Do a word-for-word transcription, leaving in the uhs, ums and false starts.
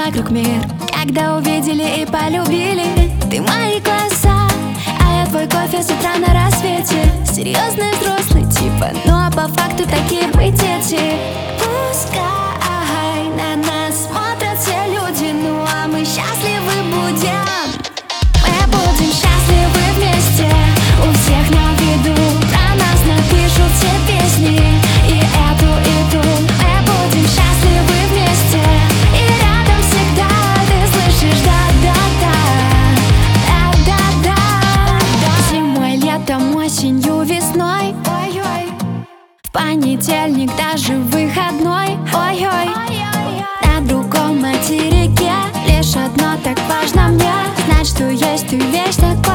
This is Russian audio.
вокруг мир, когда увидели и полюбили. Ты мои глаза, а я твой кофе с утра на рассвете. Серьезный взрослый типа, ну а по факту такие мы дети. Пускай на нас смотрят все люди, ну а мы счастливы будем. Мы будем счастливы вместе, у всех на виду. Про нас напишут все песни, и эту, и ту. Мы будем счастливы вместе, и рядом всегда ты слышишь да-да-да, да-да-да. Зимой, летом, осенью, весной, ой-ой. В понедельник даже выходной, ой-ой. На другом материке лишь одно так важно мне: знать, что есть ты вещь такой.